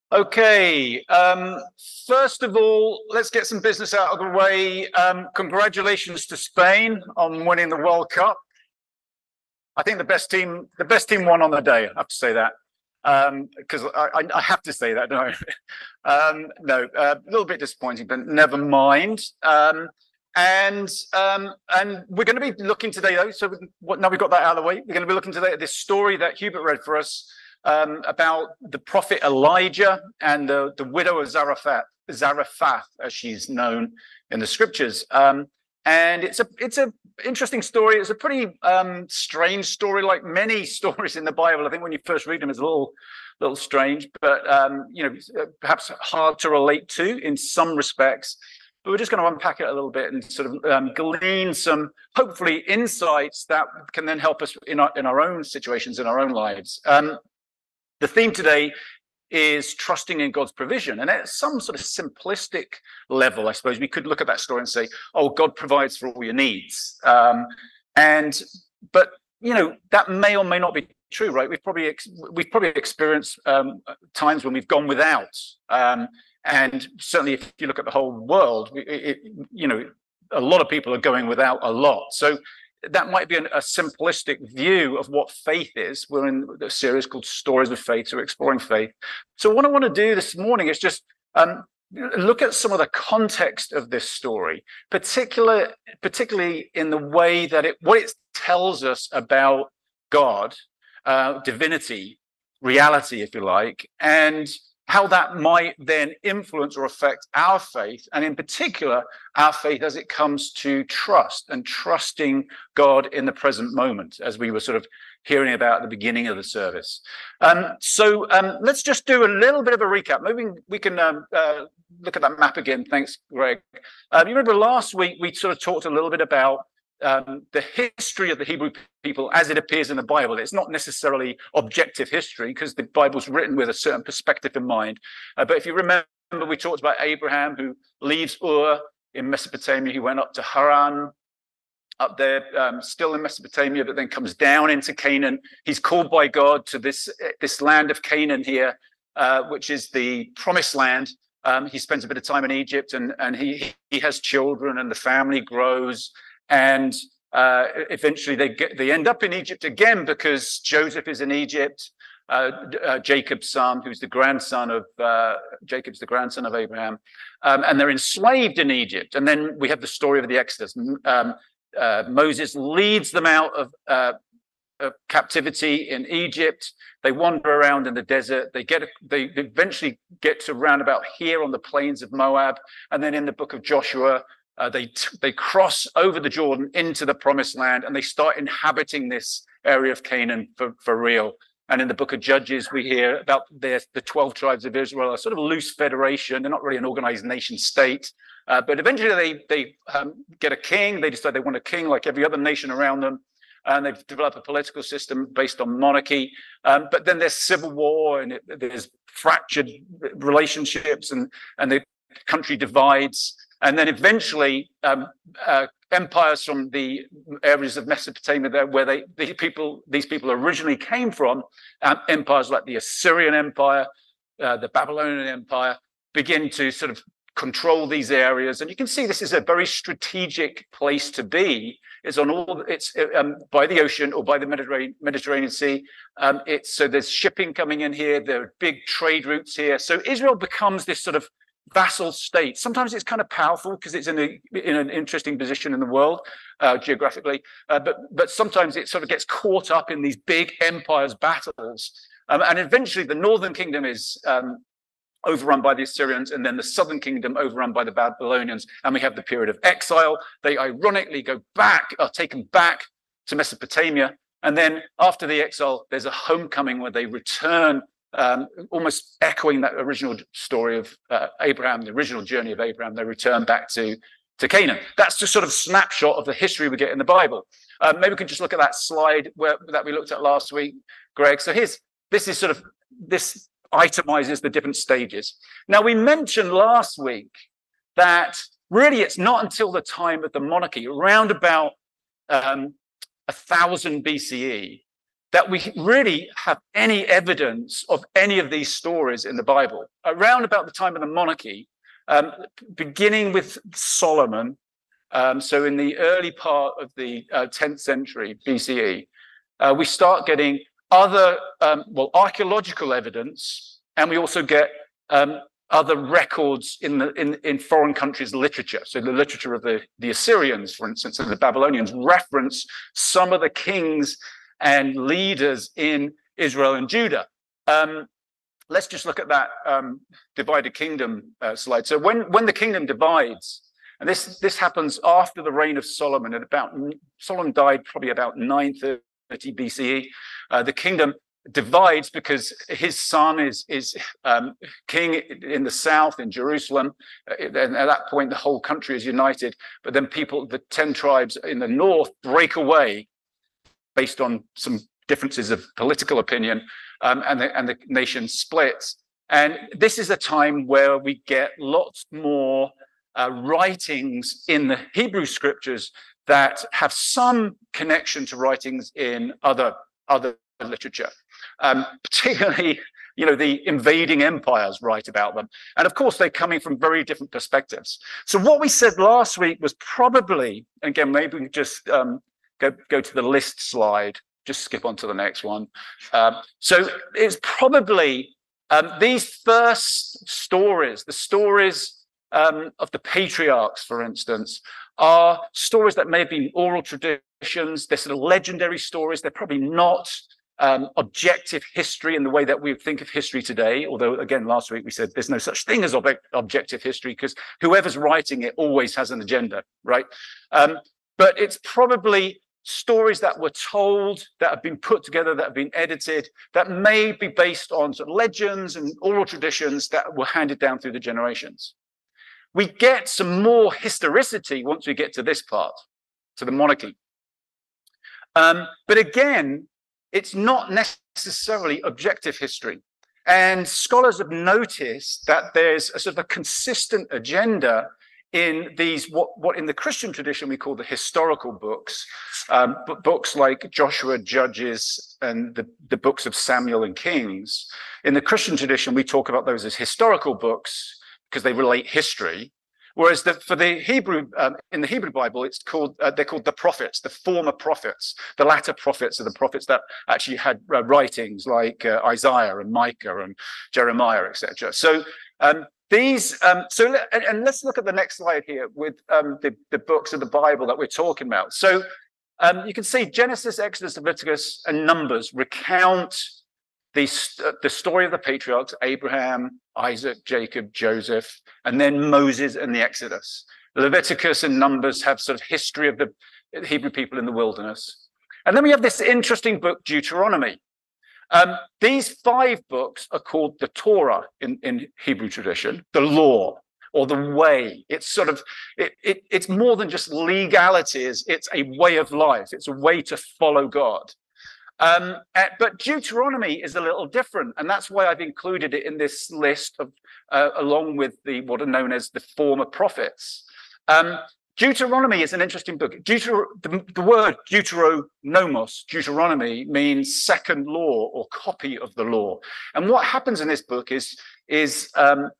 Okay, first of all, let's get some business out of the way. Congratulations to Spain on winning the World Cup. I think the best team won on the day. I have to say that because I have to say that, don't I? No, a little bit disappointing, but never mind. And we're going to be looking today, though. So now we've got that out of the way, we're going to be looking today at this story that Hubert read for us about the prophet Elijah and the widow of Zarephath, as she's known in the scriptures. And it's a interesting story. It's a pretty strange story, like many stories in the Bible. I think when you first read them, it's a little strange, but perhaps hard to relate to in some respects. But we're just going to unpack it a little bit and sort of glean some, hopefully, insights that can then help us in our own situations, in our own lives. The theme today is trusting in God's provision. And at some sort of simplistic level, I suppose, we could look at that story and say, oh, God provides for all your needs. But that may or may not be true, right? We've probably experienced times when we've gone without. And certainly if you look at the whole world, a lot of people are going without a lot. So that might be a simplistic view of what faith is. We're in a series called Stories of Faith, so we're exploring faith. So what I want to do this morning is just look at some of the context of this story, particularly in the way that what it tells us about God, divinity, reality, if you like, and how that might then influence or affect our faith, and in particular, our faith as it comes to trust and trusting God in the present moment, as we were sort of hearing about at the beginning of the service. So let's just do a little bit of a recap. Maybe we can look at that map again. Thanks, Greg. You remember last week we sort of talked a little bit about the history of the Hebrew people as it appears in the Bible. It's not necessarily objective history because the Bible's written with a certain perspective in mind. But if you remember, we talked about Abraham who leaves Ur in Mesopotamia. He went up to Haran, up there, still in Mesopotamia, but then comes down into Canaan. He's called by God to this land of Canaan here, which is the promised land. He spends a bit of time in Egypt, and he has children, and the family grows. And eventually they end up in Egypt again because Joseph is in Egypt, Jacob's son, who's the grandson of Abraham, and they're enslaved in Egypt. And then we have the story of the Exodus. Moses leads them out of captivity in Egypt. They wander around in the desert. They eventually get to round about here on the plains of Moab, and then in the book of Joshua. They cross over the Jordan into the promised land, and they start inhabiting this area of Canaan for real. And in the book of Judges, we hear about the 12 tribes of Israel, a sort of loose federation. They're not really an organized nation state. But eventually they get a king. They decide they want a king like every other nation around them. And they've developed a political system based on monarchy. But then there's civil war, and there's fractured relationships, and the country divides. And then eventually, empires from the areas of Mesopotamia where these people originally came from, empires like the Assyrian Empire, the Babylonian Empire, begin to sort of control these areas. And you can see this is a very strategic place to be. It's by the ocean or by the Mediterranean Sea. So there's shipping coming in here. There are big trade routes here. So Israel becomes this sort of vassal state. Sometimes it's kind of powerful because it's in an interesting position in the world geographically, but sometimes it sort of gets caught up in these big empires battles, and eventually the northern kingdom is overrun by the Assyrians, and then the southern kingdom overrun by the Babylonians, and we have the period of exile. They ironically are taken back to Mesopotamia, and then after the exile there's a homecoming where they return, almost echoing that original story of Abraham, the original journey of Abraham. They return back to Canaan. That's just sort of snapshot of the history we get in the Bible. Maybe we can just look at that slide that we looked at last week, Greg. So this itemizes the different stages. Now, we mentioned last week that really it's not until the time of the monarchy, around about 1000 BCE, that we really have any evidence of any of these stories in the Bible. Around about the time of the monarchy, beginning with Solomon, so in the early part of the 10th century BCE, we start getting other, archaeological evidence, and we also get other records in foreign countries' literature. So the literature of the Assyrians, for instance, and the Babylonians reference some of the kings and leaders in Israel and Judah. Let's just look at that divided kingdom slide. So when the kingdom divides, and this happens after the reign of Solomon, Solomon died probably about 930 BCE. The kingdom divides because his son is king in the south in Jerusalem. And at that point, the whole country is united. But then the 10 tribes in the north break away based on some differences of political opinion, and the nation splits. And this is a time where we get lots more writings in the Hebrew scriptures that have some connection to writings in other literature, particularly, the invading empires write about them. And of course, they're coming from very different perspectives. So what we said last week was probably, again, maybe we can just go to the list slide, just skip on to the next one. So it's probably these first stories, the stories of the patriarchs, for instance, are stories that may have been oral traditions. They're sort of legendary stories. They're probably not objective history in the way that we think of history today. Although, again, last week we said there's no such thing as objective history because whoever's writing it always has an agenda, right? But it's probably stories that were told, that have been put together, that have been edited, that may be based on sort of legends and oral traditions that were handed down through the generations. We get some more historicity once we get to this part, to the monarchy. But again, it's not necessarily objective history. And scholars have noticed that there's a sort of a consistent agenda in these, what in the Christian tradition we call the historical books, books like Joshua, Judges, and the books of Samuel and Kings. In the Christian tradition, we talk about those as historical books because they relate history. Whereas for the Hebrew, in the Hebrew Bible, they're called the prophets, the former prophets. The latter prophets are the prophets that actually had writings like Isaiah and Micah and Jeremiah, etc. So and let's look at the next slide here with the books of the Bible that we're talking about. So you can see Genesis, Exodus, Leviticus, and Numbers recount the story of the patriarchs, Abraham, Isaac, Jacob, Joseph, and then Moses and the Exodus. Leviticus and Numbers have sort of history of the Hebrew people in the wilderness. And then we have this interesting book, Deuteronomy. These 5 books are called the Torah in Hebrew tradition, the law or the way. It's sort of, it's more than just legalities. It's a way of life. It's a way to follow God. But Deuteronomy is a little different, and that's why I've included it in this list of, along with what are known as the former prophets. Deuteronomy is an interesting book. The word Deuteronomos, Deuteronomy, means second law or copy of the law. And what happens in this book is the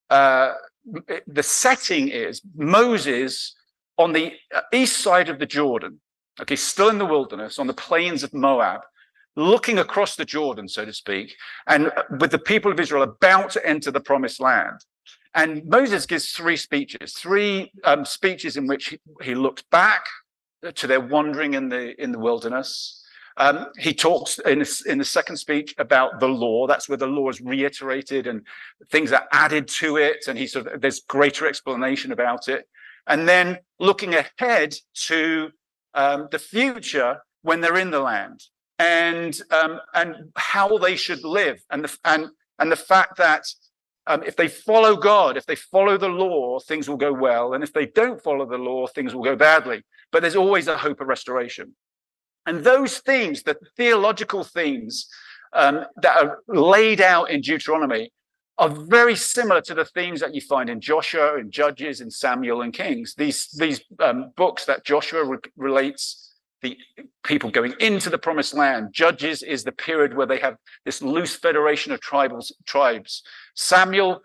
setting is Moses on the east side of the Jordan, okay, still in the wilderness, on the plains of Moab, looking across the Jordan, so to speak, and with the people of Israel about to enter the promised land. And Moses gives 3 speeches in which he looks back to their wandering in the wilderness. He talks in the second speech about the law. That's where the law is reiterated and things are added to it, and there's greater explanation about it. And then looking ahead to the future when they're in the land, and how they should live, and the fact that if they follow God, if they follow the law, things will go well, and if they don't follow the law, things will go badly. But there's always a hope of restoration. And those themes, the theological themes that are laid out in Deuteronomy, are very similar to the themes that you find in Joshua, in Judges, in Samuel and Kings. These books that Joshua relates the people going into the promised land. Judges is the period where they have this loose federation of tribes. Samuel,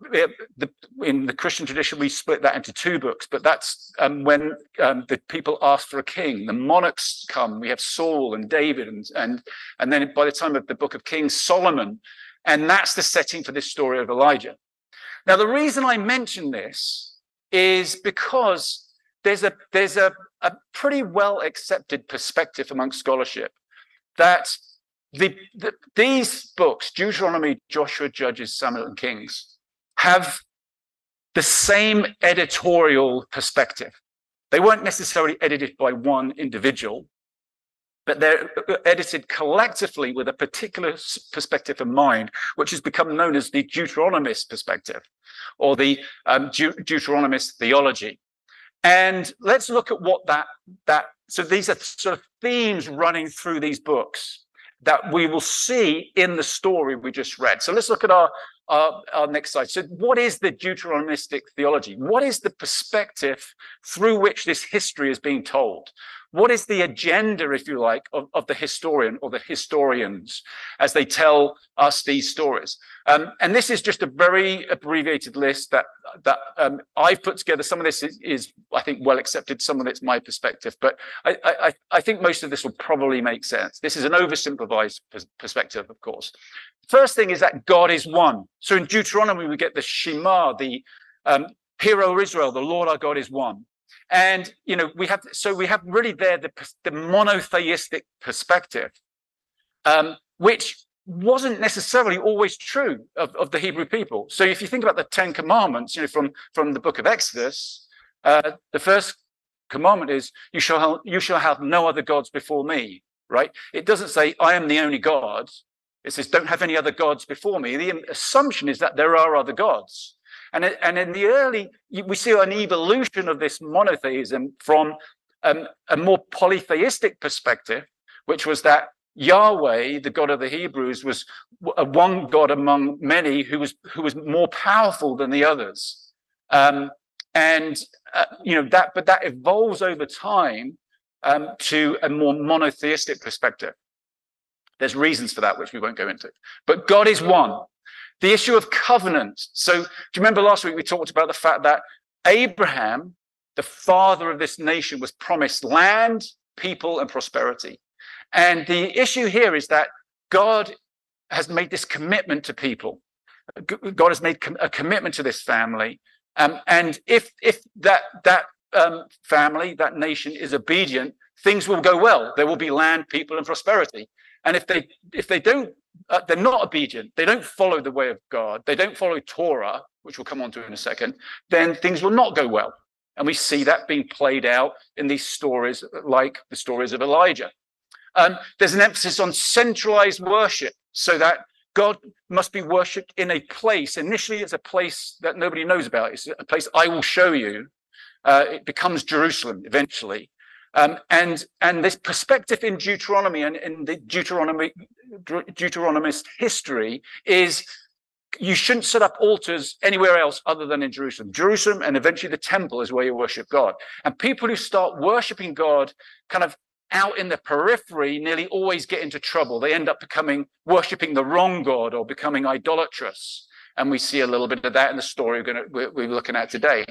in the Christian tradition, we split that into two books, but that's when the people ask for a king. The monarchs come. We have Saul and David, and then by the time of the book of Kings, Solomon, and that's the setting for this story of Elijah. Now, the reason I mention this is because there's a pretty well accepted perspective among scholarship that these books, Deuteronomy, Joshua, Judges, Samuel, and Kings, have the same editorial perspective. They weren't necessarily edited by one individual, but they're edited collectively with a particular perspective in mind, which has become known as the Deuteronomist perspective, or the Deuteronomist theology. And let's look at what so these are sort of themes running through these books that we will see in the story we just read. So let's look at our next slide. So what is the Deuteronomistic theology? What is the perspective through which this history is being told? What is the agenda, if you like, of the historian or the historians as they tell us these stories? And this is just a very abbreviated list that I've put together. Some of this is, I think, well accepted. Some of it's my perspective, but I think most of this will probably make sense. This is an oversimplified perspective, of course. First thing is that God is one. So in Deuteronomy, we get the Shema, the Hear, O Israel, the Lord our God is one. And, you know, we have really there the monotheistic perspective, which wasn't necessarily always true of the Hebrew people. So if you think about the Ten Commandments, you know, from the book of Exodus, the first commandment is, you shall have no other gods before me, right? It doesn't say, I am the only God. It says, don't have any other gods before me. The assumption is that there are other gods. And in the early, we see an evolution of this monotheism from a more polytheistic perspective, which was that Yahweh, the God of the Hebrews, was one God among many who was more powerful than the others. You know, that evolves over time to a more monotheistic perspective. There's reasons for that, which we won't go into. But God is one. The issue of covenant. So do you remember last week we talked about the fact that Abraham, the father of this nation, was promised land, people, and prosperity. And the issue here is that God has made this commitment to people. God has made a commitment to this family. And if that family, that nation is obedient, things will go well. There will be land, people, and prosperity. And if they don't, they're not obedient, they don't follow the way of God, they don't follow Torah, which we'll come on to in a second, then things will not go well. And we see that being played out in these stories, like the stories of Elijah. There's an emphasis on centralized worship, so that God must be worshipped in a place. Initially, it's a place that nobody knows about. It's a place I will show you. It becomes Jerusalem eventually. And this perspective in Deuteronomy and in the Deuteronomist history is you shouldn't set up altars anywhere else other than in Jerusalem. Jerusalem and eventually the temple is where you worship God. And people who start worshiping God kind of out in the periphery nearly always get into trouble. They end up worshiping the wrong God or becoming idolatrous. And we see a little bit of that in the story we're looking at today.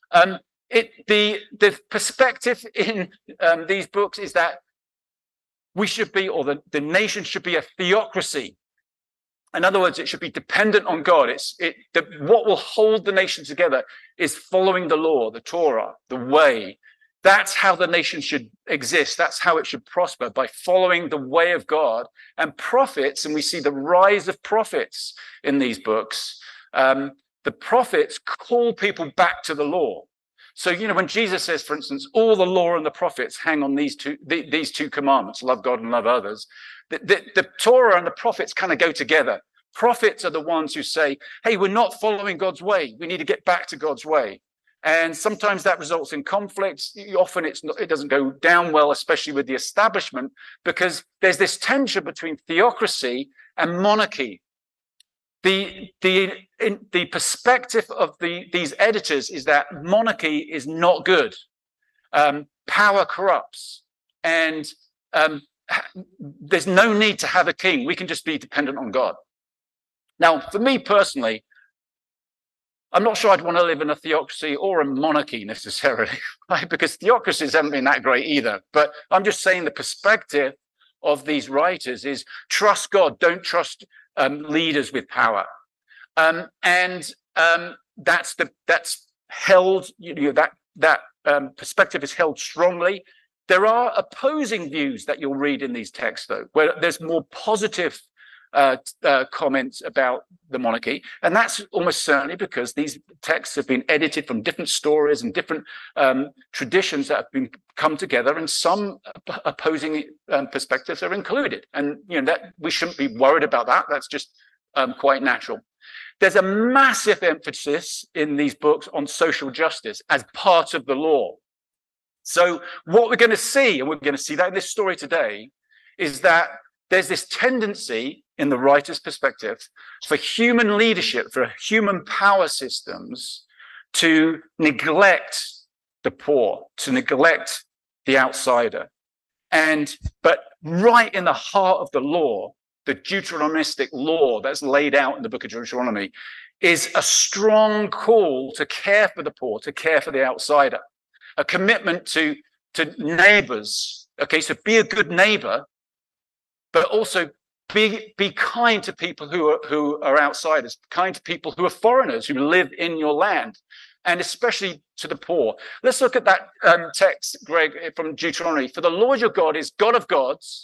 The perspective in these books is that we should be, or the nation should be, a theocracy. In other words, it should be dependent on God. What will hold the nation together is following the law, the Torah, the way. That's how the nation should exist. That's how it should prosper, by following the way of God. And prophets, and we see the rise of prophets in these books. The prophets call people back to the law. So, you know, when Jesus says, for instance, all the law and the prophets hang on these two commandments, love God and love others, the Torah and the prophets kind of go together. Prophets are the ones who say, hey, we're not following God's way. We need to get back to God's way. And sometimes that results in conflicts. Often it doesn't go down well, especially with the establishment, because there's this tension between theocracy and monarchy. The perspective of these editors is that monarchy is not good. Power corrupts. and there's no need to have a king. We can just be dependent on God. Now, for me personally, I'm not sure I'd want to live in a theocracy or a monarchy necessarily, right? Because theocracies haven't been that great either. But I'm just saying the perspective of these writers is trust God, don't trust leaders with power. That's held, that perspective is held strongly. There are opposing views that you'll read in these texts, though, where there's more positive comments about the monarchy, and that's almost certainly because these texts have been edited from different stories and different traditions that have been come together, and some opposing perspectives are included, and that we shouldn't be worried about that. That's just quite natural. There's a massive emphasis in these books on social justice as part of the law. So what we're going to see, and we're going to see that in this story today, is that there's this tendency in the writer's perspective for human leadership, for human power systems to neglect the poor, to neglect the outsider. But right in the heart of the law, the Deuteronomistic law that's laid out in the book of Deuteronomy is a strong call to care for the poor, to care for the outsider, a commitment to neighbors. Okay, so be a good neighbor, but also be kind to people who are outsiders, kind to people who are foreigners, who live in your land, and especially to the poor. Let's look at that text, Greg, from Deuteronomy. For the Lord your God is God of gods.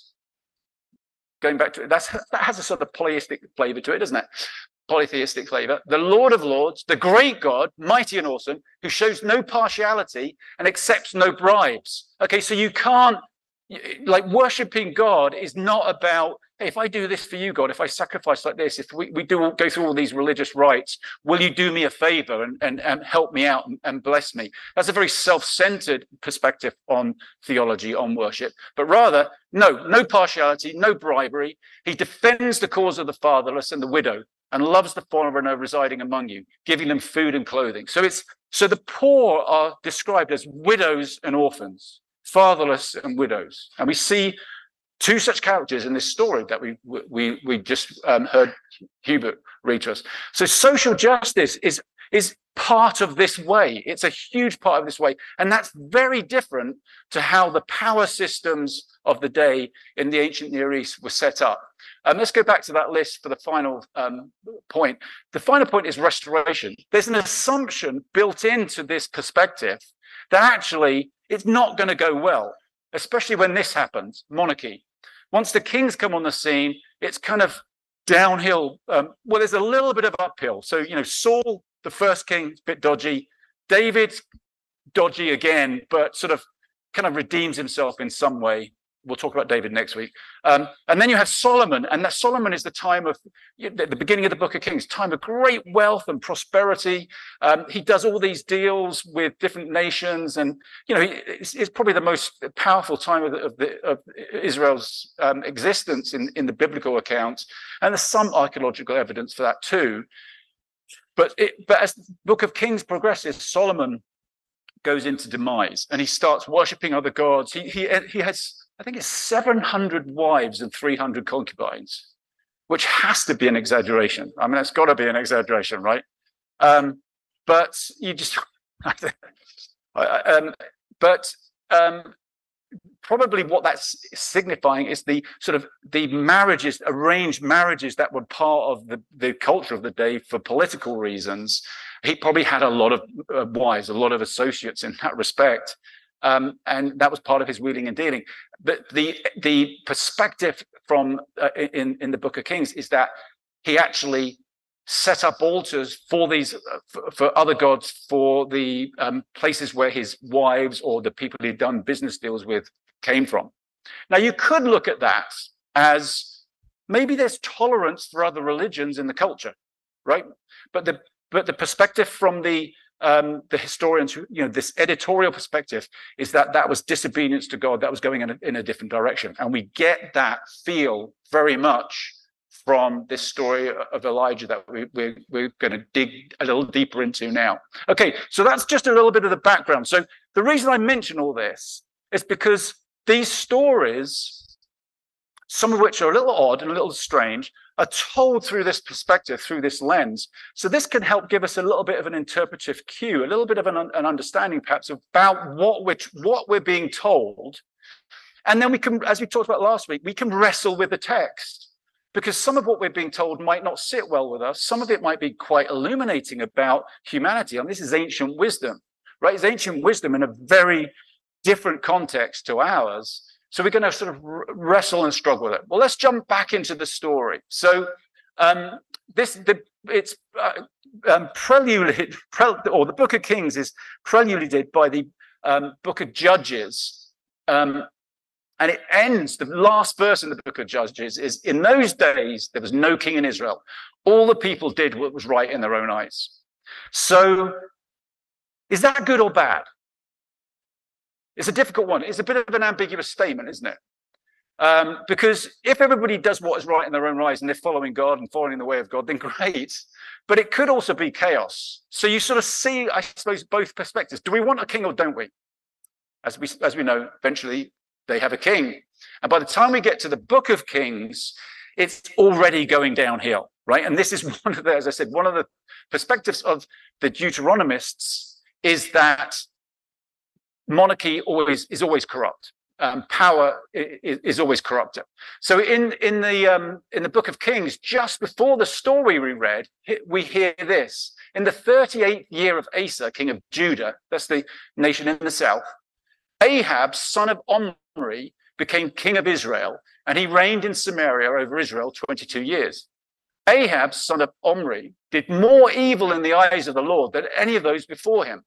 Going back to it, that has a sort of polytheistic flavor to it, doesn't it? Polytheistic flavor. The Lord of lords, the great God, mighty and awesome, who shows no partiality and accepts no bribes. Okay, so you can't, like, worshiping God is not about, hey, if I do this for you, God, if I sacrifice like this, if we go through all these religious rites, will you do me a favor and help me out and bless me? That's a very self-centered perspective on theology, on worship. But rather, no partiality, no bribery. He defends the cause of the fatherless and the widow and loves the foreigner residing among you, giving them food and clothing. So the poor are described as widows and orphans, fatherless and widows. And we see two such characters in this story that we just heard Hubert read to us. So social justice is part of this way. It's a huge part of this way. And that's very different to how the power systems of the day in the ancient Near East were set up. Let's go back to that list for the final point. The final point is restoration. There's an assumption built into this perspective that actually it's not going to go well, especially when this happens, monarchy. Once the kings come on the scene, it's kind of downhill. Well, there's a little bit of uphill. So, Saul, the first king, is a bit dodgy. David's dodgy again, but sort of kind of redeems himself in some way. We'll talk about David next week. And then you have Solomon, and that Solomon is the time of the beginning of the book of Kings, time of great wealth and prosperity. He does all these deals with different nations, and it's probably the most powerful time of Israel's existence in the biblical accounts. And there's some archaeological evidence for that too. But as the book of Kings progresses, Solomon goes into demise, and he starts worshiping other gods. He has, I think it's 700 wives and 300 concubines, which has to be an exaggeration. I mean, it's got to be an exaggeration, right? But you just, probably what that's signifying is the sort of the marriages, arranged marriages that were part of the culture of the day for political reasons. He probably had a lot of wives, a lot of associates in that respect. And that was part of his wheeling and dealing. But the perspective from in the Book of Kings is that he actually set up altars for these for other gods, for the places where his wives or the people he'd done business deals with came from. Now, you could look at that as maybe there's tolerance for other religions in the culture, right? But the perspective from the historians, this editorial perspective is that was disobedience to God, that was going in a different direction. And we get that feel very much from this story of Elijah that we're going to dig a little deeper into now. Okay, so that's just a little bit of the background. So the reason I mention all this is because these stories, some of which are a little odd and a little strange, are told through this perspective, through this lens. So this can help give us a little bit of an interpretive cue, a little bit of an understanding perhaps about what we're being told. And then we can, as we talked about last week, we can wrestle with the text, because some of what we're being told might not sit well with us. Some of it might be quite illuminating about humanity. And this is ancient wisdom, right? It's ancient wisdom in a very different context to ours. So we're going to sort of wrestle and struggle with it. Well, let's jump back into the story. So it's preluded, or the Book of Kings is preluded by the Book of Judges. And it ends, the last verse in the Book of Judges is, in those days, there was no king in Israel. All the people did what was right in their own eyes. So is that good or bad? It's a difficult one. It's a bit of an ambiguous statement, isn't it? Because if everybody does what is right in their own eyes and they're following God and following the way of God, then great. But it could also be chaos. So you sort of see, I suppose, both perspectives. Do we want a king or don't we? As we know, eventually they have a king. And by the time we get to the Book of Kings, it's already going downhill, right? And this is one of the, as I said, one of the perspectives of the Deuteronomists is that monarchy is always corrupt. Power is always corrupted. So in the Book of Kings, just before the story we read, we hear this: in the 38th year of Asa, king of Judah, that's the nation in the south, Ahab, son of Omri, became king of Israel, and he reigned in Samaria over Israel 22 years. Ahab, son of Omri, did more evil in the eyes of the Lord than any of those before him.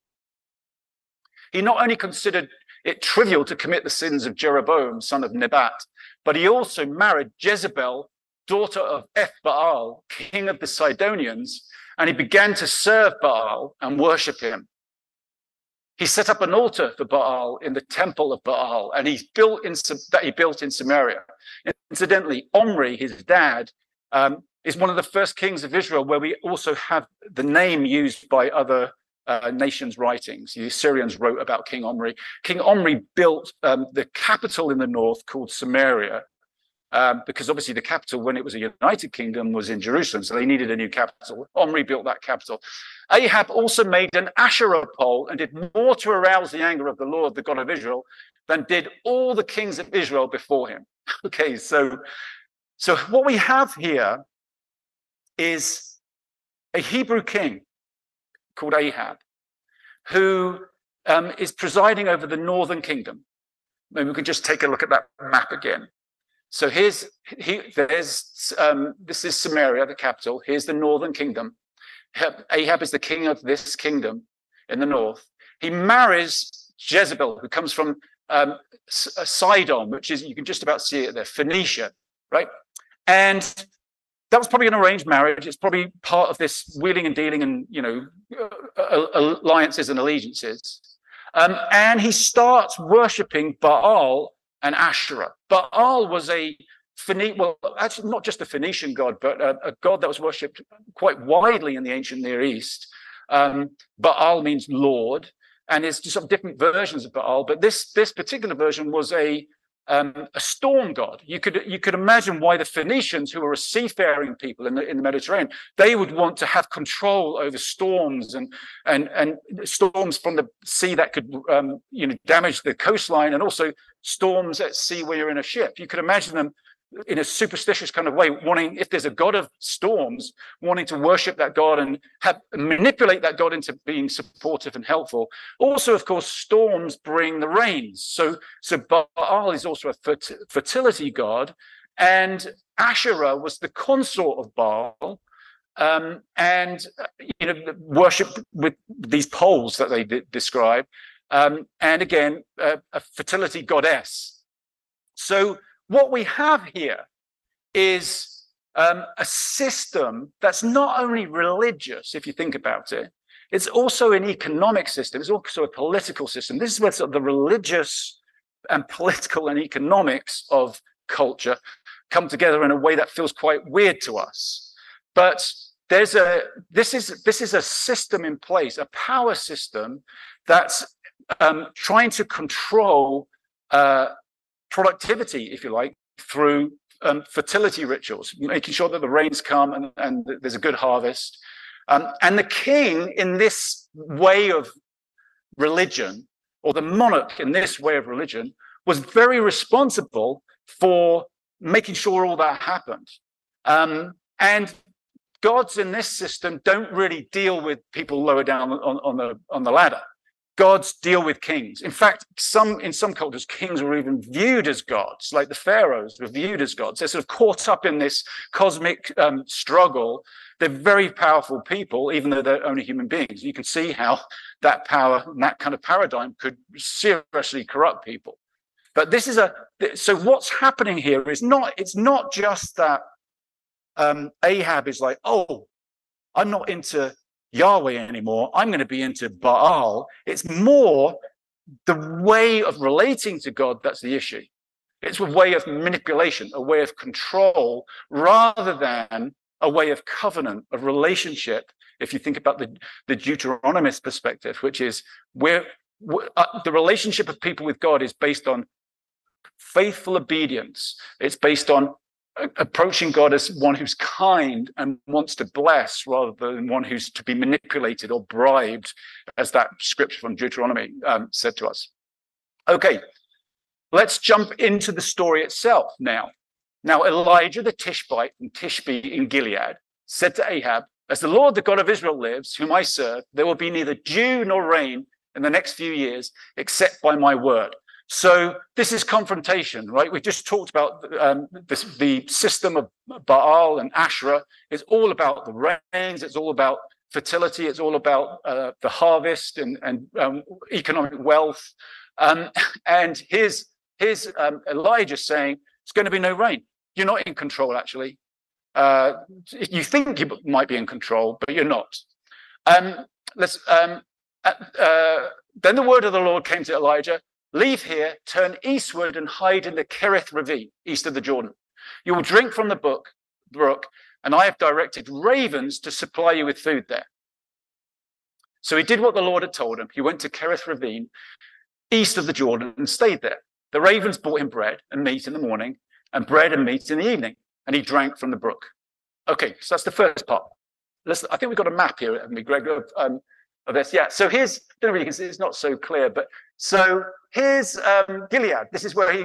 He not only considered it trivial to commit the sins of Jeroboam, son of Nebat, but he also married Jezebel, daughter of Ethbaal, king of the Sidonians, and he began to serve Baal and worship him. He set up an altar for Baal in the temple of Baal, and he built in Samaria. Incidentally, Omri, his dad, is one of the first kings of Israel where we also have the name used by other nations' writings. The Assyrians wrote about King Omri. King Omri built the capital in the north called Samaria, because obviously the capital, when it was a united kingdom, was in Jerusalem, so they needed a new capital. Omri built that capital. Ahab also made an Asherah pole and did more to arouse the anger of the Lord, the God of Israel, than did all the kings of Israel before him. Okay, so what we have here is a Hebrew king called Ahab, who is presiding over the northern kingdom. Maybe we can just take a look at that map again. So this is Samaria, the capital. Here's the northern kingdom. Ahab is the king of this kingdom in the north. He marries Jezebel, who comes from Sidon, which is, you can just about see it there, Phoenicia, right? And that was probably an arranged marriage. It's probably part of this wheeling and dealing and, alliances and allegiances. And he starts worshipping Baal and Asherah. Baal was actually not just a Phoenician god, but a god that was worshipped quite widely in the ancient Near East. Baal means Lord, and there's just some different versions of Baal, but this particular version was a storm god. You could imagine why the Phoenicians, who were a seafaring people in the Mediterranean, they would want to have control over storms and storms from the sea that could damage the coastline, and also storms at sea where you're in a ship. You could imagine them in a superstitious kind of way, wanting, if there's a god of storms, wanting to worship that god and manipulate that god into being supportive and helpful. Also, of course, storms bring the rains. So Baal is also a fertility god, and Asherah was the consort of Baal, and worshipped with these poles that they describe, and again, a fertility goddess. So what we have here is a system that's not only religious, if you think about it, it's also an economic system, it's also a political system. This is where sort of the religious and political and economics of culture come together in a way that feels quite weird to us. But this is a system in place, a power system that's trying to control productivity, if you like, through fertility rituals, making sure that the rains come and there's a good harvest. And the king in this way of religion, or the monarch in this way of religion, was very responsible for making sure all that happened. And gods in this system don't really deal with people lower down on the ladder. Gods deal with kings. In fact, in some cultures, kings were even viewed as gods, like the pharaohs were viewed as gods. They're sort of caught up in this cosmic struggle. They're very powerful people, even though they're only human beings. You can see how that power, that kind of paradigm could seriously corrupt people. But this is so what's happening here is it's not just that Ahab is like, oh, I'm not into Yahweh anymore, I'm going to be into Baal. It's more the way of relating to God that's the issue. It's a way of manipulation, a way of control, rather than a way of covenant, of relationship. If you think about the Deuteronomist perspective, which is where the relationship of people with God is based on faithful obedience. It's based on approaching God as one who's kind and wants to bless, rather than one who's to be manipulated or bribed, as that scripture from Deuteronomy said to us. Okay, let's jump into the story itself now. Now, Elijah the Tishbite from Tishbe in Gilead said to Ahab, "As the Lord, the God of Israel lives, whom I serve, there will be neither dew nor rain in the next few years, except by my word." So this is confrontation, right? We just talked about the system of Baal and Asherah. It's all about the rains. It's all about fertility. It's all about the harvest and economic wealth. And here's Elijah saying, it's going to be no rain. You're not in control, actually. You think you might be in control, but you're not. Then the word of the Lord came to Elijah, "Leave here, turn eastward and hide in the Kerith ravine, east of the Jordan. You will drink from the brook, and I have directed ravens to supply you with food there." So he did what the Lord had told him. He went to Kerith ravine, east of the Jordan, and stayed there. The ravens brought him bread and meat in the morning, and bread and meat in the evening, and he drank from the brook. Okay, so that's the first part. I think we've got a map here, haven't we, Greg, of this? Yeah, so here's, don't really, it's not so clear, but so here's Gilead. This is where he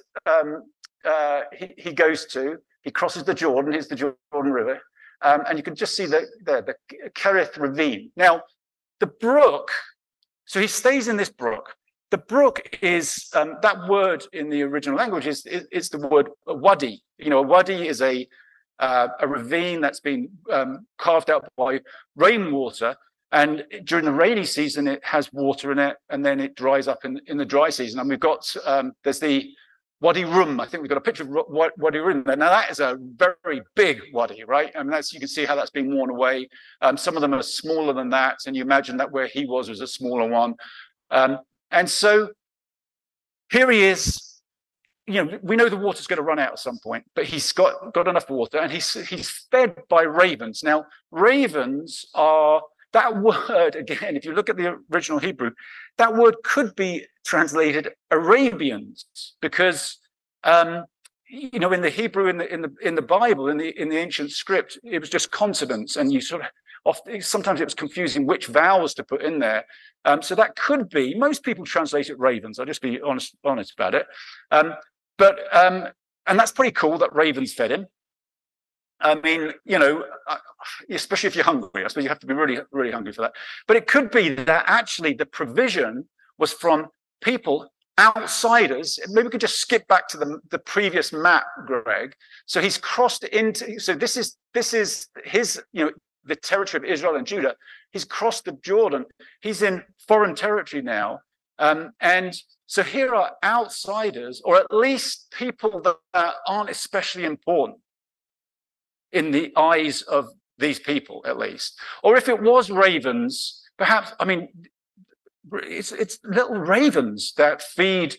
goes to. He crosses the Jordan. Here's the Jordan River, and you can just see the Kerith ravine. Now, the brook. So he stays in this brook. The brook is that word in the original language is the word wadi. You know, a wadi is a ravine that's been carved out by rainwater. And during the rainy season, it has water in it, and then it dries up in the dry season. And we've got, there's the Wadi Rum. I think we've got a picture of Wadi Rum there. Now, that is a very big wadi, right? I mean, you can see how that's been worn away. Some of them are smaller than that, and you imagine that where he was a smaller one. And so here he is. You know, we know the water's going to run out at some point, but he's got enough water, and he's fed by ravens. Now, ravens are... That word, again, if you look at the original Hebrew, that word could be translated Arabians, because you know, in the Hebrew, in the Bible, in the ancient script, it was just consonants, and you sort of sometimes it was confusing which vowels to put in there. So that could be. Most people translate it ravens. I'll just be honest about it. And that's pretty cool that ravens fed him. I mean, you know, especially if you're hungry, I suppose you have to be really, really hungry for that. But it could be that actually the provision was from people, outsiders. Maybe we could just skip back to the previous map, Greg. So he's crossed into, so this is his, you know, the territory of Israel and Judah. He's crossed the Jordan. He's in foreign territory now. And so here are outsiders, or at least people that aren't especially important in the eyes of these people, at least. Or if it was ravens, perhaps, I mean, it's little ravens that feed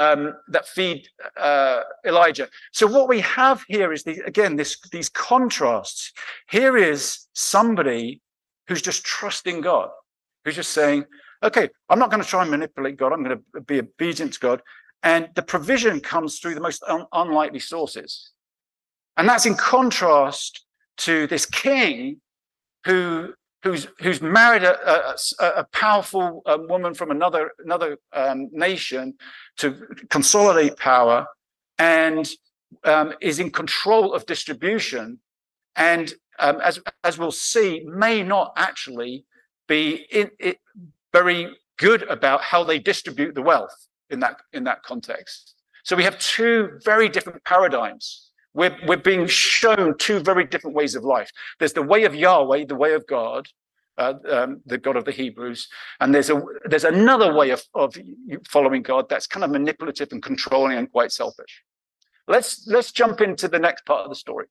Elijah. So what we have here is these contrasts. Here is somebody who's just trusting God, who's just saying, okay, I'm not going to try and manipulate God. I'm going to be obedient to God. And the provision comes through the most unlikely sources. And that's in contrast to this king who's married a powerful woman from another nation to consolidate power, and is in control of distribution, and as we'll see, may not actually be very good about how they distribute the wealth in that context. So we have two very different paradigms. We're being shown two very different ways of life. There's the way of Yahweh, the way of God, the God of the Hebrews, and there's another way of following God that's kind of manipulative and controlling and quite selfish. Let's jump into the next part of the story.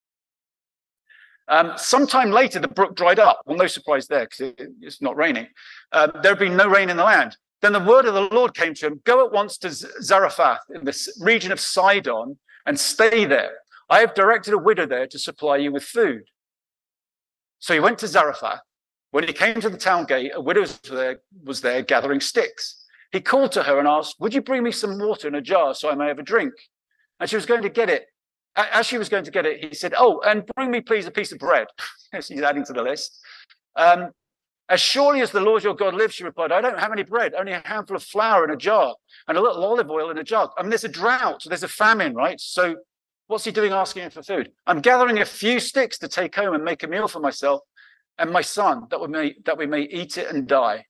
Sometime later, the brook dried up. Well, no surprise there, because it's not raining. There had been no rain in the land. Then the word of the Lord came to him, go at once to Zarephath in the region of Sidon and stay there. I have directed a widow there to supply you with food. So he went to Zarephath. When he came to the town gate, a widow was there gathering sticks. He called to her and asked, would you bring me some water in a jar so I may have a drink? And she was going to get it. As she was going to get it, he said, oh, and bring me please a piece of bread. He's adding to the list. As surely as the Lord your God lives, she replied, I don't have any bread, only a handful of flour in a jar and a little olive oil in a jug. I mean, there's a drought, there's a famine, right? So what's he doing asking him for food? I'm gathering a few sticks to take home and make a meal for myself and my son, that we may eat it and die.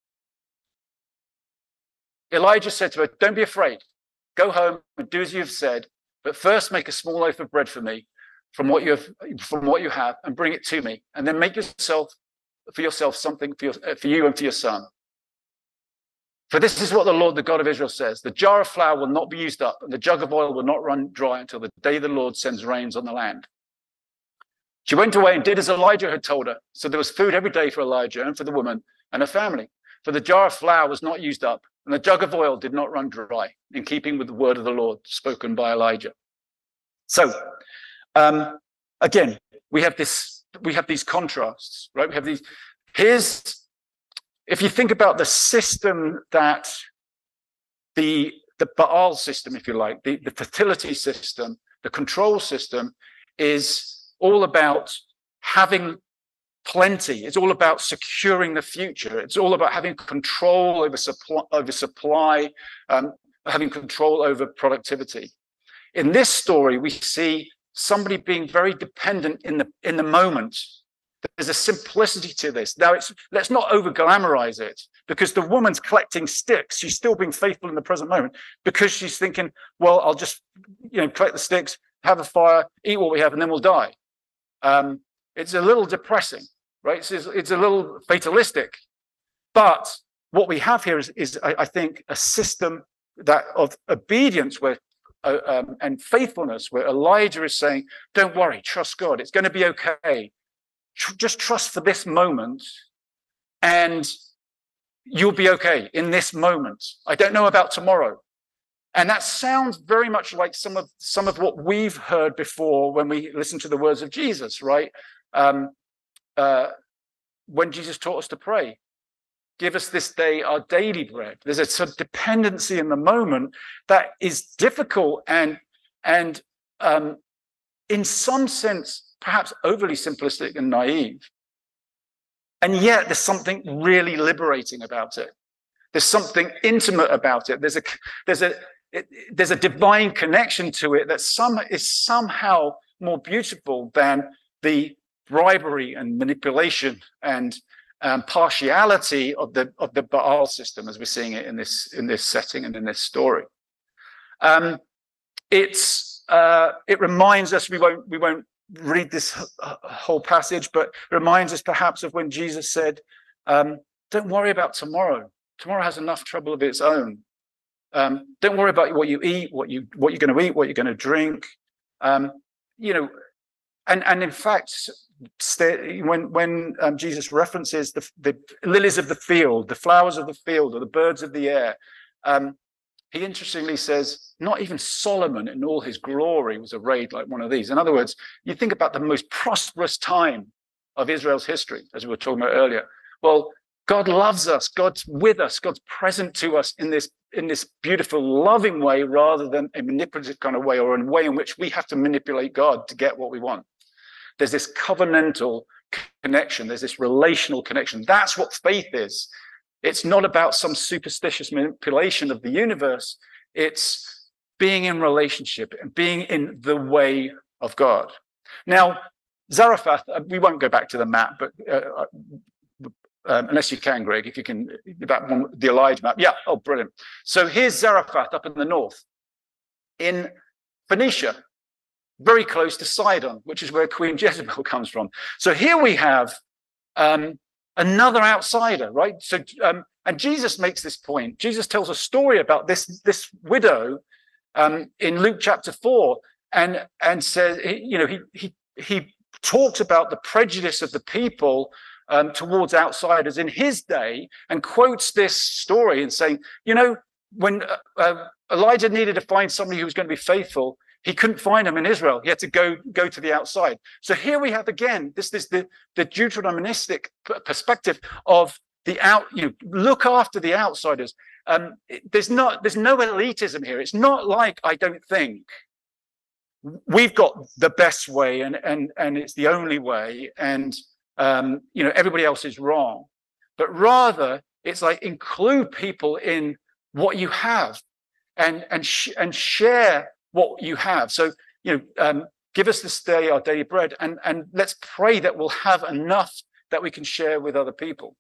Elijah said to her, don't be afraid. Go home and do as you have said, but first make a small loaf of bread for me from what you have and bring it to me, and then make for yourself something for you and for your son. For this is what the Lord, the God of Israel says, the jar of flour will not be used up and the jug of oil will not run dry until the day the Lord sends rains on the land. She went away and did as Elijah had told her. So there was food every day for Elijah and for the woman and her family. For the jar of flour was not used up and the jug of oil did not run dry, in keeping with the word of the Lord spoken by Elijah. So again, we have these contrasts, right? We have these. If you think about the system that the Baal system, if you like, the fertility system, the control system is all about having plenty. It's all about securing the future. It's all about having control over supply, having control over productivity. In this story, we see somebody being very dependent in the moment. There's a simplicity to this. Now, let's not over glamorize it, because the woman's collecting sticks. She's still being faithful in the present moment, because she's thinking, well, I'll just collect the sticks, have a fire, eat what we have, and then we'll die. It's a little depressing, right? It's a little fatalistic. But what we have here is I think, a system of obedience and faithfulness, where Elijah is saying, don't worry, trust God. It's going to be okay. Just trust for this moment, and you'll be okay in this moment. I don't know about tomorrow. And that sounds very much like some of what we've heard before when we listen to the words of Jesus, right? When Jesus taught us to pray, give us this day our daily bread. There's a sort of dependency in the moment that is difficult and in some sense, perhaps overly simplistic and naive. And yet there's something really liberating about it. There's something intimate about it. There's a divine connection to it that is somehow more beautiful than the bribery and manipulation and partiality of the Baal system, as we're seeing it in this setting and in this story. It reminds us, we won't read this whole passage, but it reminds us perhaps of when Jesus said, don't worry about tomorrow. Tomorrow has enough trouble of its own. Don't worry about what you eat, what you're going to eat, what you're going to drink. And in fact, when Jesus references the lilies of the field, the flowers of the field, or the birds of the air, he interestingly says, not even Solomon in all his glory was arrayed like one of these. In other words, you think about the most prosperous time of Israel's history, as we were talking about earlier. Well, God loves us. God's with us. God's present to us in this beautiful, loving way, rather than a manipulative kind of way, or a way in which we have to manipulate God to get what we want. There's this covenantal connection. There's this relational connection. That's what faith is. It's not about some superstitious manipulation of the universe. It's being in relationship and being in the way of God. Now, Zarephath, we won't go back to the map, but unless you can, Greg, if you can, that one, the Elijah map. Yeah, oh, brilliant. So here's Zarephath up in the north, in Phoenicia, very close to Sidon, which is where Queen Jezebel comes from. So here we have another outsider, right? So, and Jesus makes this point. Jesus tells a story about this widow in Luke chapter 4, and says, he talks about the prejudice of the people towards outsiders in his day, and quotes this story and saying, when Elijah needed to find somebody who was going to be faithful, he couldn't find him in Israel. He had to go to the outside. So here we have again the Deuteronomistic perspective of look after the outsiders. There's no elitism here. It's not like, I don't think we've got the best way and it's the only way, and everybody else is wrong. But rather, it's like, include people in what you have, and share what you have. So, give us this day our daily bread, and let's pray that we'll have enough that we can share with other people.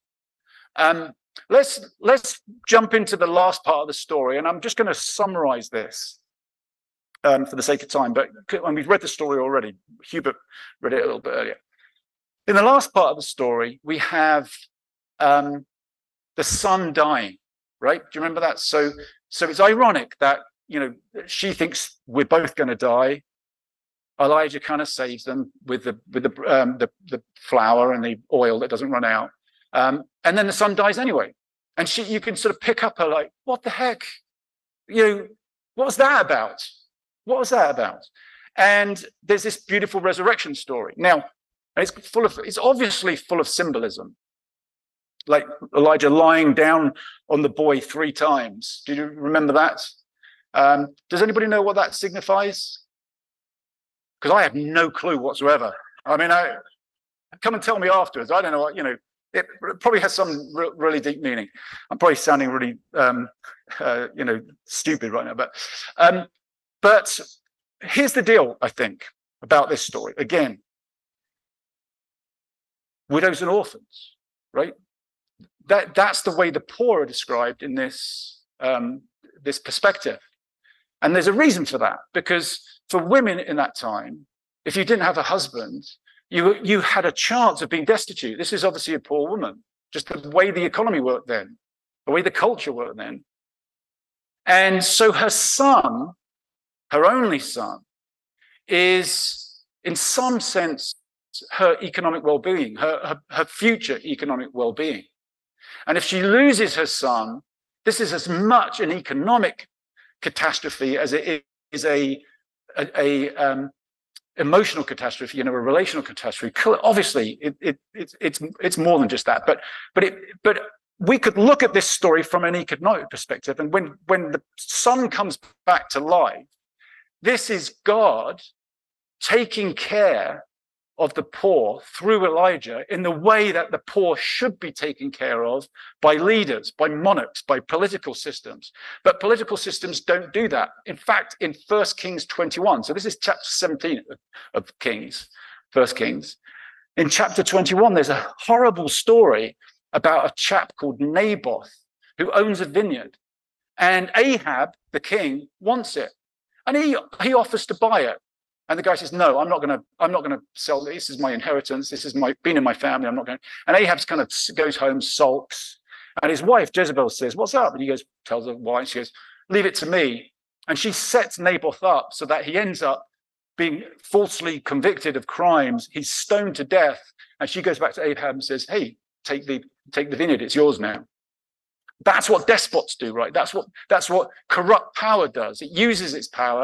Let's jump into the last part of the story, and I'm just going to summarize this for the sake of time. But we've read the story already. Hubert read it a little bit earlier. In the last part of the story, we have the son dying. Right? Do you remember that? So it's ironic that she thinks we're both going to die. Elijah kind of saves them with the flour and the oil that doesn't run out, and then the son dies anyway. And you can sort of pick up her, like, what the heck? What was that about? What was that about? And there's this beautiful resurrection story. Now, it's obviously full of symbolism. Like Elijah lying down on the boy 3 times. Do you remember that? Does anybody know what that signifies? Because I have no clue whatsoever. I mean, come and tell me afterwards. I don't know what, it probably has some really deep meaning. I'm probably sounding really, stupid right now. But here's the deal, I think, about this story. Again, widows and orphans, right? That's the way the poor are described in this perspective. And there's a reason for that, because for women in that time, if you didn't have a husband, you had a chance of being destitute. This is obviously a poor woman, just the way the economy worked then, the way the culture worked then. And so her son, her only son, is in some sense her economic well-being, her future economic well-being. And if she loses her son, this is as much an economic catastrophe as it is a emotional catastrophe, a relational catastrophe. Obviously, it's more than just that. But we could look at this story from an economic perspective, and when the son comes back to life, this is God taking care of the poor through Elijah in the way that the poor should be taken care of by leaders, by monarchs, by political systems. But political systems don't do that. In fact, in 1 Kings 21, so this is chapter 17 of Kings, 1 Kings. In chapter 21, there's a horrible story about a chap called Naboth who owns a vineyard. And Ahab, the king, wants it. And he offers to buy it. And the guy says, no, I'm not going to sell this. This is my inheritance. This is been in my family. I'm not going. And Ahab kind of goes home, sulks. And his wife, Jezebel, says, what's up? And he goes, tells her why. She goes, leave it to me. And she sets Naboth up so that he ends up being falsely convicted of crimes. He's stoned to death. And she goes back to Ahab and says, hey, take the vineyard. It's yours now. That's what despots do, right? That's what corrupt power does. It uses its power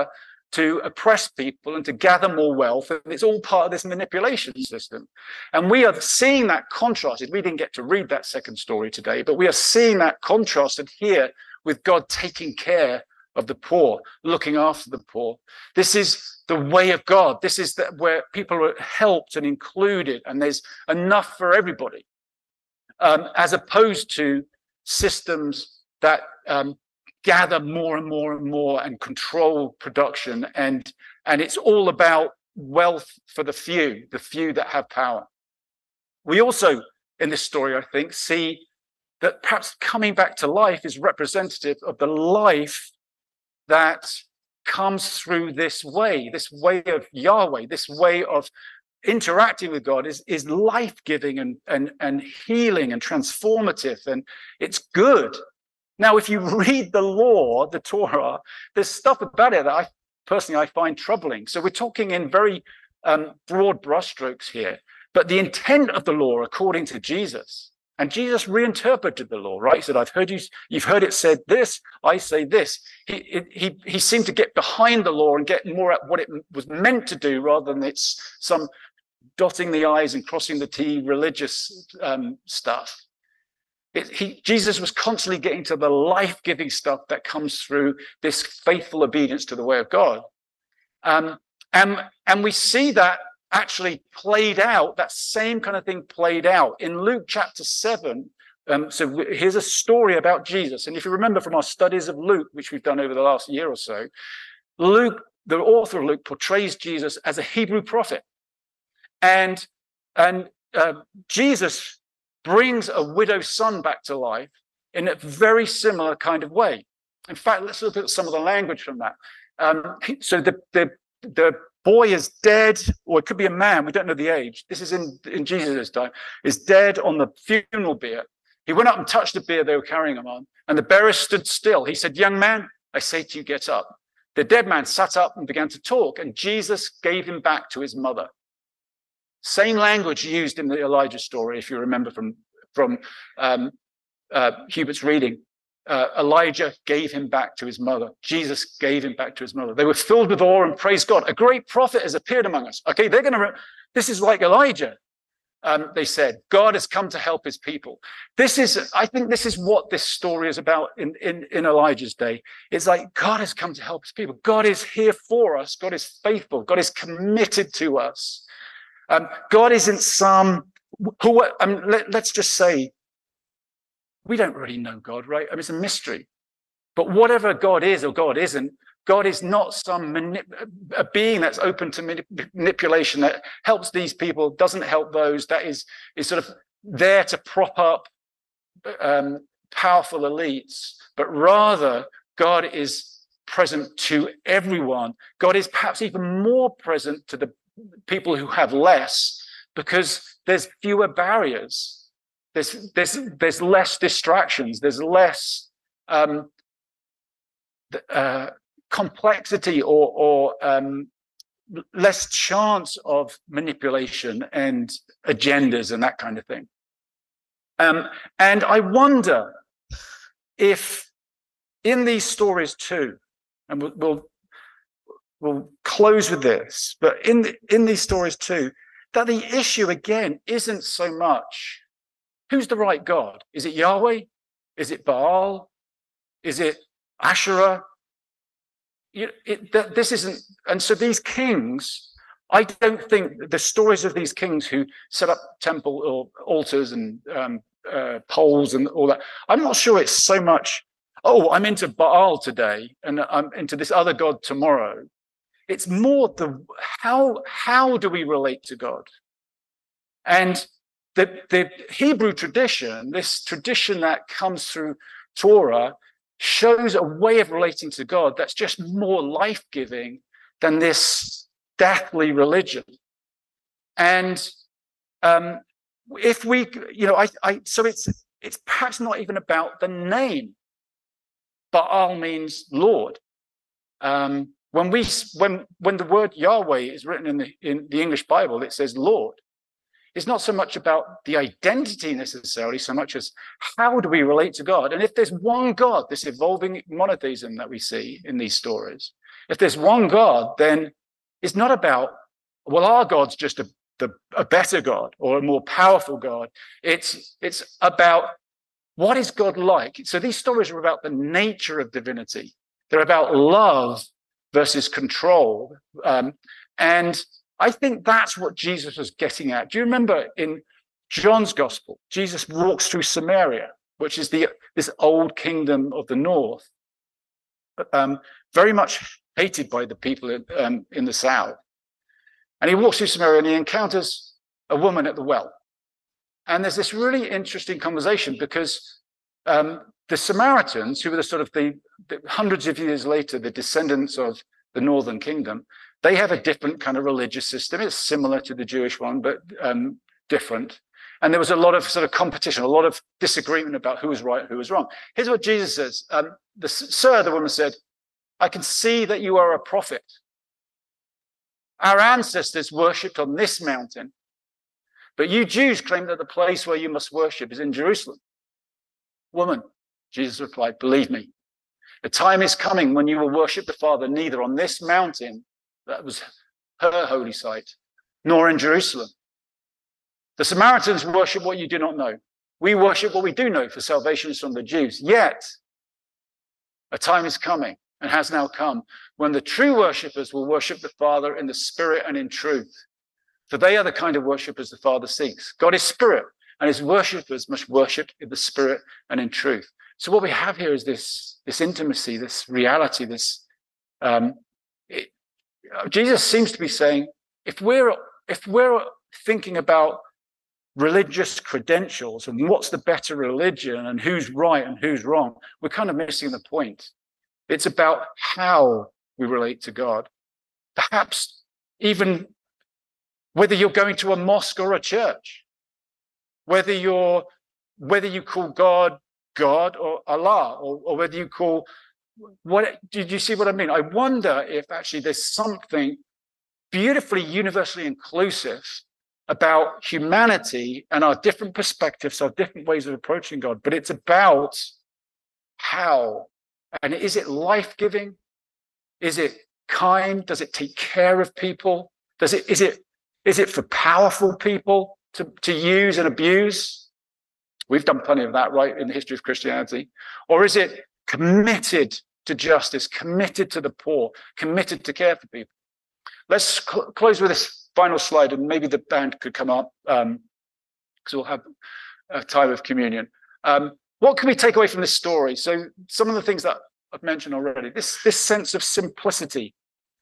to oppress people and to gather more wealth. And it's all part of this manipulation system. And we are seeing that contrasted. We didn't get to read that second story today, but we are seeing that contrasted here with God taking care of the poor, looking after the poor. This is the way of God. This is where people are helped and included, and there's enough for everybody, as opposed to systems that gather more and more and more and control production, and it's all about wealth for the few that have power. We also, in this story, I think, see that perhaps coming back to life is representative of the life that comes through this way of Yahweh, this way of interacting with God is life-giving and healing and transformative, and it's good. Now, if you read the law, the Torah, there's stuff about it that I personally find troubling. So we're talking in very broad brushstrokes here, but the intent of the law, according to Jesus, and Jesus reinterpreted the law, right? He said, you've heard it said this, I say this. He seemed to get behind the law and get more at what it was meant to do, rather than it's some dotting the I's and crossing the T religious stuff. Jesus was constantly getting to the life-giving stuff that comes through this faithful obedience to the way of God. And we see that actually played out, that same kind of thing played out in Luke chapter 7. So here's a story about Jesus. And if you remember from our studies of Luke, which we've done over the last year or so, Luke, the author of Luke, portrays Jesus as a Hebrew prophet. And Jesus brings a widow's son back to life in a very similar kind of way. In fact, let's look at some of the language from that. So the boy is dead, or it could be a man, we don't know the age. This is in Jesus' time, is dead on the funeral bier. He went up and touched the bier they were carrying him on, and the bearer stood still. He said, "Young man, I say to you, get up." The dead man sat up and began to talk, and Jesus gave him back to his mother. Same language used in the Elijah story, if you remember from Hubert's reading. Elijah gave him back to his mother. Jesus gave him back to his mother. They were filled with awe and praised God. A great prophet has appeared among us. Okay, this is like Elijah. They said, God has come to help his people. I think this is what this story is about in Elijah's day. It's like God has come to help his people. God is here for us. God is faithful. God is committed to us. God isn't let's just say, we don't really know God, right? I mean, it's a mystery. But whatever God is or God isn't, God is not some a being that's open to manipulation, that helps these people, doesn't help those, that is sort of there to prop up powerful elites. But rather, God is present to everyone. God is perhaps even more present to the people who have less, because there's fewer barriers. There's less distractions. There's less complexity or less chance of manipulation and agendas and that kind of thing. And I wonder if in these stories too, and we'll close with this, but in these stories too, that the issue again isn't so much who's the right God. Is it Yahweh? Is it Baal? Is it Asherah? This isn't. And so these kings, I don't think the stories of these kings who set up temple or altars and poles and all that, I'm not sure it's so much, oh, I'm into Baal today and I'm into this other God tomorrow. It's more how do we relate to God? And the Hebrew tradition, this tradition that comes through Torah, shows a way of relating to God that's just more life-giving than this deathly religion. And if we, so it's perhaps not even about the name. Baal means Lord. When the word Yahweh is written in the English Bible, it says Lord. It's not so much about the identity necessarily, so much as how do we relate to God? And if there's one God, this evolving monotheism that we see in these stories, If there's one God, then it's not about, well, our God's just a better God or a more powerful God. It's about what is God like? So these stories are about the nature of divinity. They're about love versus control. And I think that's what Jesus was getting at. Do you remember in John's gospel, Jesus walks through Samaria, which is this old kingdom of the north, very much hated by the people in the south. And he walks through Samaria and he encounters a woman at the well. And there's this really interesting conversation because the Samaritans, who were the hundreds of years later, the descendants of the northern kingdom, they have a different kind of religious system. It's similar to the Jewish one, but different. And there was a lot of sort of competition, a lot of disagreement about who was right, who was wrong. Here's what Jesus says. Sir, the woman said, I can see that you are a prophet. Our ancestors worshipped on this mountain, but you Jews claim that the place where you must worship is in Jerusalem. Woman, Jesus replied, believe me, the time is coming when you will worship the Father neither on this mountain, that was her holy site, nor in Jerusalem. The Samaritans worship what you do not know. We worship what we do know, for salvation is from the Jews. Yet, a time is coming, and has now come, when the true worshippers will worship the Father in the Spirit and in truth. For they are the kind of worshippers the Father seeks. God is Spirit, and his worshippers must worship in the Spirit and in truth. So what we have here is this intimacy, this reality, Jesus seems to be saying, if we're thinking about religious credentials and what's the better religion and who's right and who's wrong, we're kind of missing the point. It's about how we relate to God. Perhaps even whether you're going to a mosque or a church, whether you call God God or Allah, or whether you call did you see what I mean? I wonder if actually there's something beautifully universally inclusive about humanity and our different perspectives, our different ways of approaching God, but it's about how. And is it life-giving? Is it kind? Does it take care of people? Is it for powerful people to use and abuse? We've done plenty of that, right, in the history of Christianity. Or is it committed to justice, committed to the poor, committed to care for people? Let's close with this final slide, and maybe the band could come up, because we'll have a time of communion. What can we take away from this story? So some of the things that I've mentioned already, this sense of simplicity,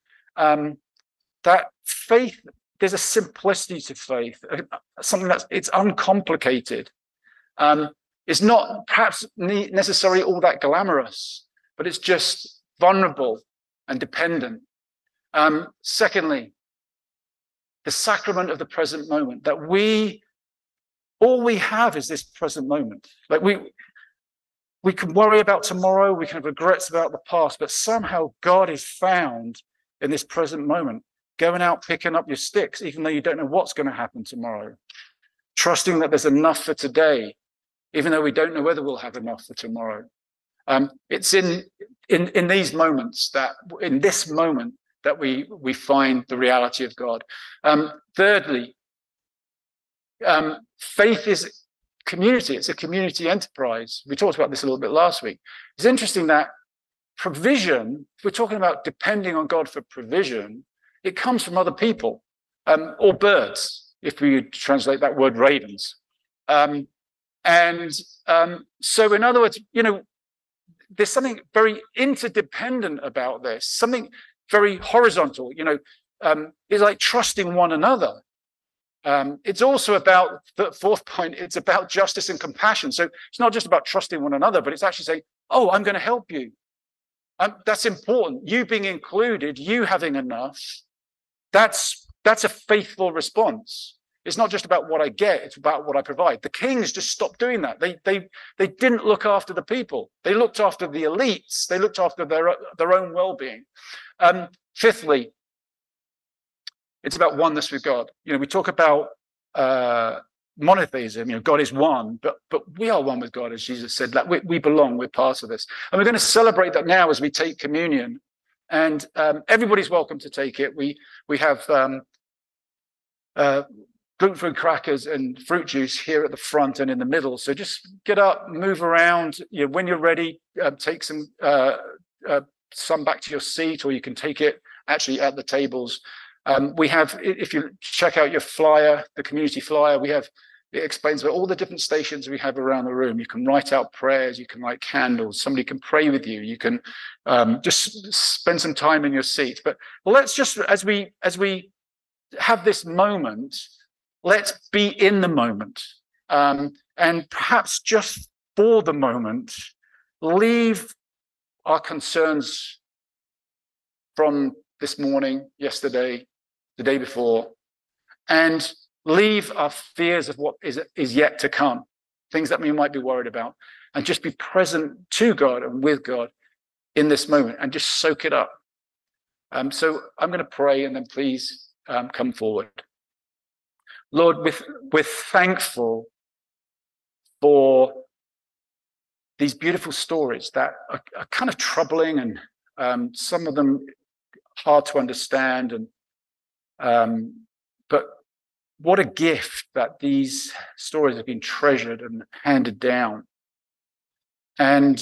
that faith, there's a simplicity to faith, something it's uncomplicated. It's not perhaps necessarily all that glamorous, but it's just vulnerable and dependent. Secondly, the sacrament of the present moment, that all we have is this present moment. Like we can worry about tomorrow, we can have regrets about the past, but somehow God is found in this present moment, going out, picking up your sticks, even though you don't know what's going to happen tomorrow, trusting that there's enough for today, even though we don't know whether we'll have enough for tomorrow. It's in these moments, in this moment, that we find the reality of God. Thirdly, faith is community. It's a community enterprise. We talked about this a little bit last week. It's interesting that provision, if we're talking about depending on God for provision, it comes from other people, or birds, if we translate that word ravens. So in other words, there's something very interdependent about this, something very horizontal, it's like trusting one another. It's also about the fourth point, it's about justice and compassion. So it's not just about trusting one another, but it's actually saying, oh, I'm going to help you. That's important. You being included, you having enough, that's a faithful response. It's not just about what I get, it's about what I provide. The kings just stopped doing that. They didn't look after the people. They looked after the elites. They looked after their own well-being. Fifthly, it's about oneness with God. We talk about monotheism. God is one, but we are one with God, as Jesus said. That we belong. We're part of this, and we're going to celebrate that now as we take communion. And everybody's welcome to take it. We have gluten-free crackers and fruit juice here at the front and in the middle. So just get up, move around. When you're ready, take some back to your seat, or you can take it actually at the tables. We have, if you check out your flyer, the community flyer, it explains about all the different stations we have around the room. You can write out prayers, you can light candles, somebody can pray with you, you can just spend some time in your seat. But let's just, as we have this moment, let's be in the moment. And perhaps just for the moment, leave our concerns from this morning, yesterday, the day before, and leave our fears of what is yet to come, things that we might be worried about, and just be present to God and with God in this moment and just soak it up. So I'm going to pray, and then please come forward. Lord, we're thankful for these beautiful stories that are kind of troubling, and some of them hard to understand, and but what a gift that these stories have been treasured and handed down. And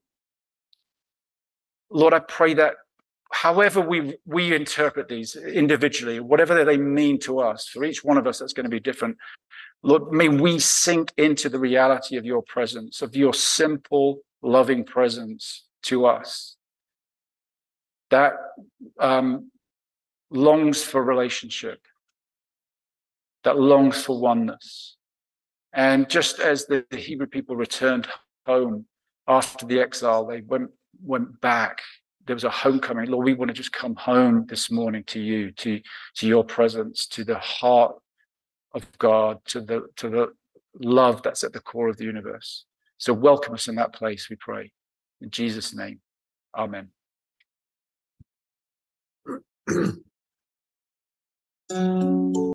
Lord, I pray that however we interpret these individually, whatever they mean to us, for each one of us that's going to be different, Lord, may we sink into the reality of your presence, of your simple, loving presence to us that longs for relationship, that longs for oneness. And just as the Hebrew people returned home after the exile, they went back. There was a homecoming. Lord, we want to just come home this morning to you, to your presence, to the heart of God, to the love that's at the core of the universe. So welcome us in that place, we pray. In Jesus' name, amen.